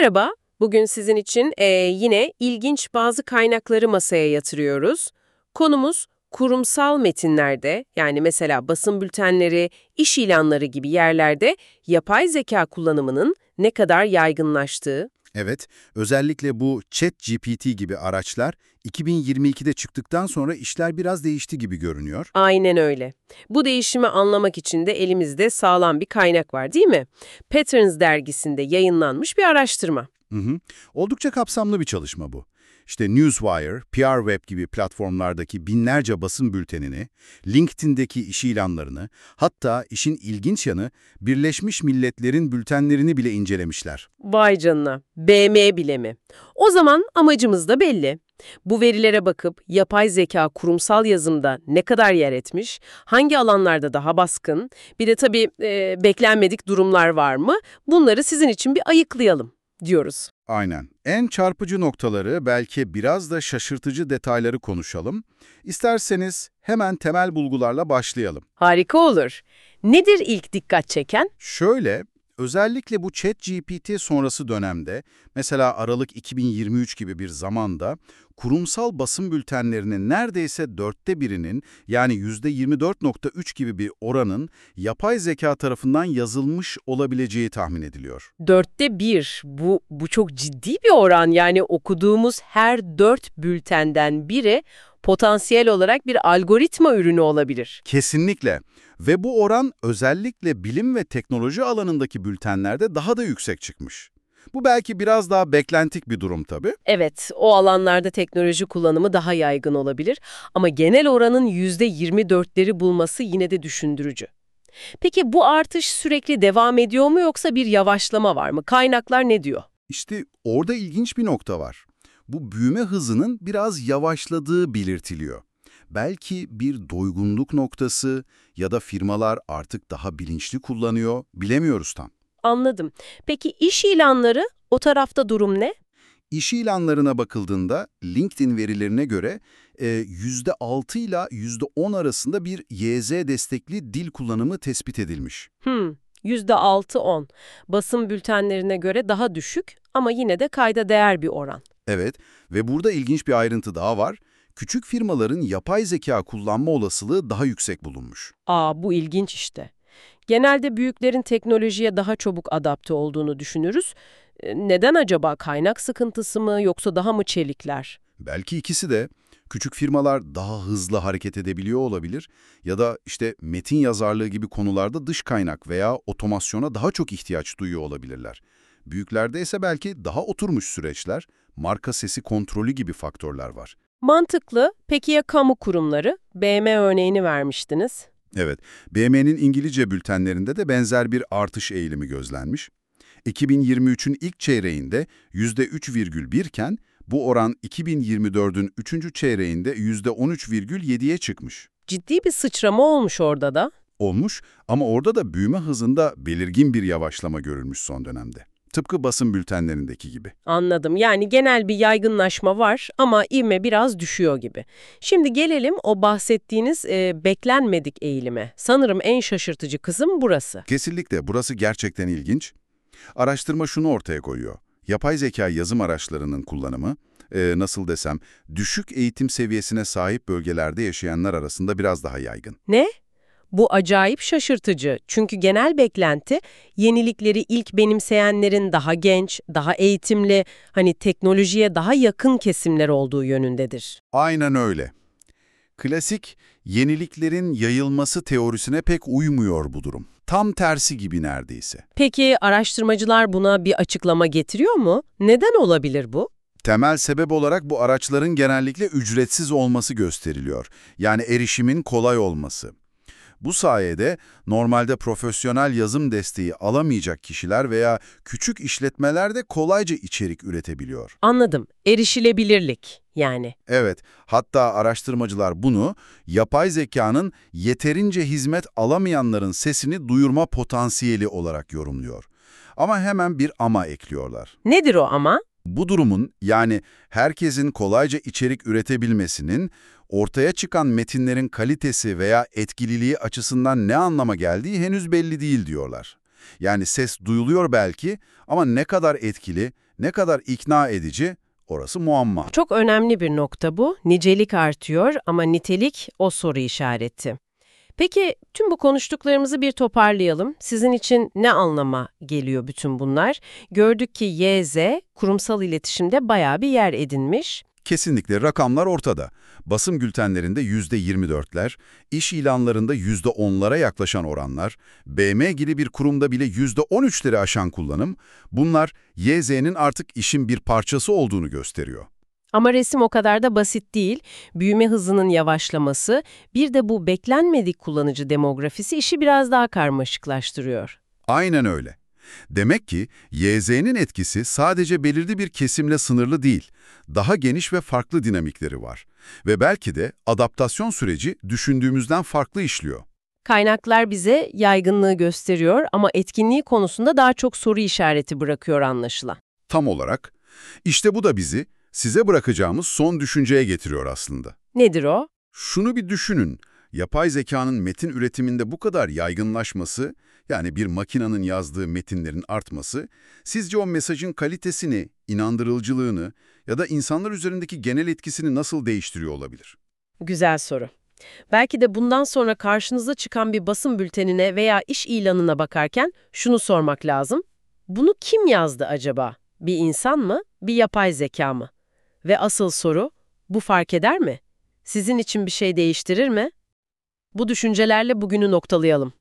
Merhaba, bugün sizin için yine ilginç bazı kaynakları masaya yatırıyoruz. Konumuz kurumsal metinlerde, yani mesela basın bültenleri, iş ilanları gibi yerlerde yapay zeka kullanımının ne kadar yaygınlaştığı. Evet, özellikle bu ChatGPT gibi araçlar 2022'de çıktıktan sonra işler biraz değişti gibi görünüyor. Aynen öyle. Bu değişimi anlamak için de elimizde sağlam bir kaynak var, değil mi? Patterns dergisinde yayınlanmış bir araştırma. Hı hı. Oldukça kapsamlı bir çalışma bu. İşte Newswire, PRWeb gibi platformlardaki binlerce basın bültenini, LinkedIn'deki iş ilanlarını, hatta işin ilginç yanı Birleşmiş Milletler'in bültenlerini bile incelemişler. Vay canına, BM bile mi? O zaman amacımız da belli. Bu verilere bakıp yapay zeka kurumsal yazımda ne kadar yer etmiş, hangi alanlarda daha baskın, bir de tabii beklenmedik durumlar var mı? Bunları sizin için bir ayıklayalım diyoruz. Aynen. En çarpıcı noktaları, belki biraz da şaşırtıcı detayları konuşalım. İsterseniz hemen temel bulgularla başlayalım. Harika olur. Nedir ilk dikkat çeken? Şöyle, özellikle bu ChatGPT sonrası dönemde, mesela Aralık 2023 gibi bir zamanda, kurumsal basın bültenlerinin neredeyse dörtte birinin, yani %24,3 gibi bir oranın yapay zeka tarafından yazılmış olabileceği tahmin ediliyor. 1/4. Bu çok ciddi bir oran. Yani okuduğumuz her 4 bültenden biri potansiyel olarak bir algoritma ürünü olabilir. Kesinlikle. Ve bu oran özellikle bilim ve teknoloji alanındaki bültenlerde daha da yüksek çıkmış. Bu belki biraz daha beklentik bir durum tabii. Evet, o alanlarda teknoloji kullanımı daha yaygın olabilir ama genel oranın %24'leri bulması yine de düşündürücü. Peki bu artış sürekli devam ediyor mu yoksa bir yavaşlama var mı? Kaynaklar ne diyor? İşte orada ilginç bir nokta var. Bu büyüme hızının biraz yavaşladığı belirtiliyor. Belki bir doygunluk noktası ya da firmalar artık daha bilinçli kullanıyor, bilemiyoruz tam. Anladım. Peki iş ilanları, o tarafta durum ne? İş ilanlarına bakıldığında LinkedIn verilerine göre %6 ile %10 arasında bir YZ destekli dil kullanımı tespit edilmiş. %6-10. Basın bültenlerine göre daha düşük ama yine de kayda değer bir oran. Evet ve burada ilginç bir ayrıntı daha var. Küçük firmaların yapay zeka kullanma olasılığı daha yüksek bulunmuş. Bu ilginç işte. Genelde büyüklerin teknolojiye daha çabuk adapte olduğunu düşünürüz. Neden acaba? Kaynak sıkıntısı mı yoksa daha mı çelikler? Belki ikisi de. Küçük firmalar daha hızlı hareket edebiliyor olabilir ya da işte metin yazarlığı gibi konularda dış kaynak veya otomasyona daha çok ihtiyaç duyuyor olabilirler. Büyüklerde ise belki daha oturmuş süreçler, marka sesi kontrolü gibi faktörler var. Mantıklı. Peki ya kamu kurumları? BM örneğini vermiştiniz. Evet, BM'nin İngilizce bültenlerinde de benzer bir artış eğilimi gözlenmiş. 2023'ün ilk çeyreğinde %3,1 iken bu oran 2024'ün 3. çeyreğinde %13,7'ye çıkmış. Ciddi bir sıçrama olmuş orada da. Olmuş ama orada da büyüme hızında belirgin bir yavaşlama görülmüş son dönemde. Tıpkı basın bültenlerindeki gibi. Anladım. Yani genel bir yaygınlaşma var ama ivme biraz düşüyor gibi. Şimdi gelelim o bahsettiğiniz beklenmedik eğilime. Sanırım en şaşırtıcı kısım burası. Kesinlikle burası gerçekten ilginç. Araştırma şunu ortaya koyuyor. Yapay zeka yazım araçlarının kullanımı, nasıl desem, düşük eğitim seviyesine sahip bölgelerde yaşayanlar arasında biraz daha yaygın. Ne? Bu acayip şaşırtıcı. Çünkü genel beklenti yenilikleri ilk benimseyenlerin daha genç, daha eğitimli, hani teknolojiye daha yakın kesimler olduğu yönündedir. Aynen öyle. Klasik, yeniliklerin yayılması teorisine pek uymuyor bu durum. Tam tersi gibi neredeyse. Peki araştırmacılar buna bir açıklama getiriyor mu? Neden olabilir bu? Temel sebep olarak bu araçların genellikle ücretsiz olması gösteriliyor. Yani erişimin kolay olması. Bu sayede normalde profesyonel yazım desteği alamayacak kişiler veya küçük işletmeler de kolayca içerik üretebiliyor. Anladım. Erişilebilirlik yani. Evet, hatta araştırmacılar bunu yapay zekanın yeterince hizmet alamayanların sesini duyurma potansiyeli olarak yorumluyor. Ama hemen bir ama ekliyorlar. Nedir o ama? Bu durumun, yani herkesin kolayca içerik üretebilmesinin, ortaya çıkan metinlerin kalitesi veya etkililiği açısından ne anlama geldiği henüz belli değil diyorlar. Yani ses duyuluyor belki ama ne kadar etkili, ne kadar ikna edici orası muamma. Çok önemli bir nokta bu. Nicelik artıyor ama nitelik o soru işareti. Peki tüm bu konuştuklarımızı bir toparlayalım. Sizin için ne anlama geliyor bütün bunlar? Gördük ki YZ kurumsal iletişimde bayağı bir yer edinmiş. Kesinlikle rakamlar ortada. Basın bültenlerinde %24'ler, iş ilanlarında %10'lara yaklaşan oranlar, BM gibi bir kurumda bile %13'leri aşan kullanım, bunlar YZ'nin artık işin bir parçası olduğunu gösteriyor. Ama resim o kadar da basit değil. Büyüme hızının yavaşlaması, bir de bu beklenmedik kullanıcı demografisi işi biraz daha karmaşıklaştırıyor. Aynen öyle. Demek ki YZ'nin etkisi sadece belirli bir kesimle sınırlı değil, daha geniş ve farklı dinamikleri var. Ve belki de adaptasyon süreci düşündüğümüzden farklı işliyor. Kaynaklar bize yaygınlığı gösteriyor ama etkinliği konusunda daha çok soru işareti bırakıyor anlaşılan. Tam olarak. İşte bu da bizi size bırakacağımız son düşünceye getiriyor aslında. Nedir o? Şunu bir düşünün, yapay zekanın metin üretiminde bu kadar yaygınlaşması, yani bir makinenin yazdığı metinlerin artması, sizce o mesajın kalitesini, inandırıcılığını ya da insanlar üzerindeki genel etkisini nasıl değiştiriyor olabilir? Güzel soru. Belki de bundan sonra karşınıza çıkan bir basın bültenine veya iş ilanına bakarken şunu sormak lazım. Bunu kim yazdı acaba? Bir insan mı? Bir yapay zeka mı? Ve asıl soru, bu fark eder mi? Sizin için bir şey değiştirir mi? Bu düşüncelerle bugünü noktalayalım.